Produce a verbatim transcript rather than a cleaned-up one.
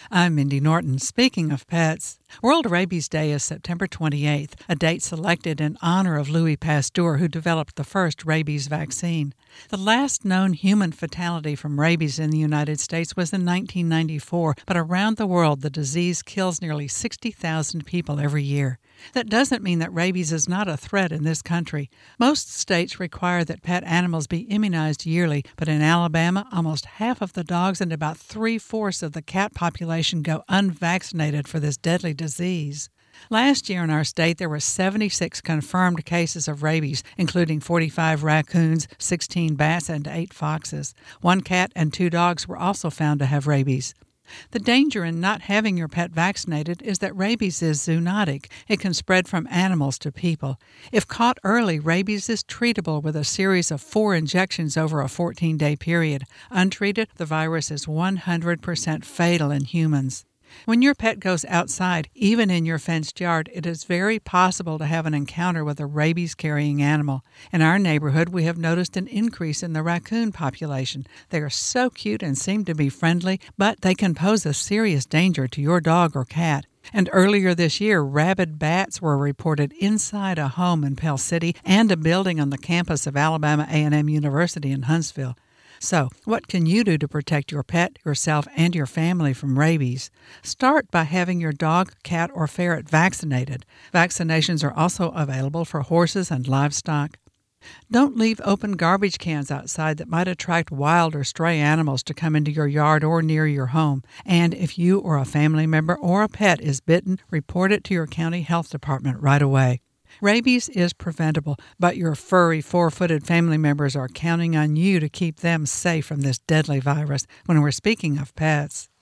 I'm Mindy Norton. Speaking of pets, World Rabies Day is September twenty-eighth, a date selected in honor of Louis Pasteur, who developed the first rabies vaccine. The last known human fatality from rabies in the United States was in nineteen ninety-four, but around the world the disease kills nearly sixty thousand people every year. That doesn't mean that rabies is not a threat in this country. Most states require that pet animals be immunized yearly, but in Alabama, almost half of the dogs and about three-fourths of the cat population go unvaccinated for this deadly disease. Last year in our state, there were seventy-six confirmed cases of rabies, including forty-five raccoons, sixteen bats, and eight foxes. One cat and two dogs were also found to have rabies. The danger in not having your pet vaccinated is that rabies is zoonotic. It can spread from animals to people. If caught early, rabies is treatable with a series of four injections over a fourteen-day period. Untreated, the virus is one hundred percent fatal in humans. When your pet goes outside, even in your fenced yard, it is very possible to have an encounter with a rabies-carrying animal. In our neighborhood, we have noticed an increase in the raccoon population. They are so cute and seem to be friendly, but they can pose a serious danger to your dog or cat. And earlier this year, rabid bats were reported inside a home in Pell City and a building on the campus of Alabama A and M University in Huntsville. So, what can you do to protect your pet, yourself, and your family from rabies? Start by having your dog, cat, or ferret vaccinated. Vaccinations are also available for horses and livestock. Don't leave open garbage cans outside that might attract wild or stray animals to come into your yard or near your home. And if you or a family member or a pet is bitten, report it to your county health department right away. Rabies is preventable, but your furry, four-footed family members are counting on you to keep them safe from this deadly virus when we're speaking of pets.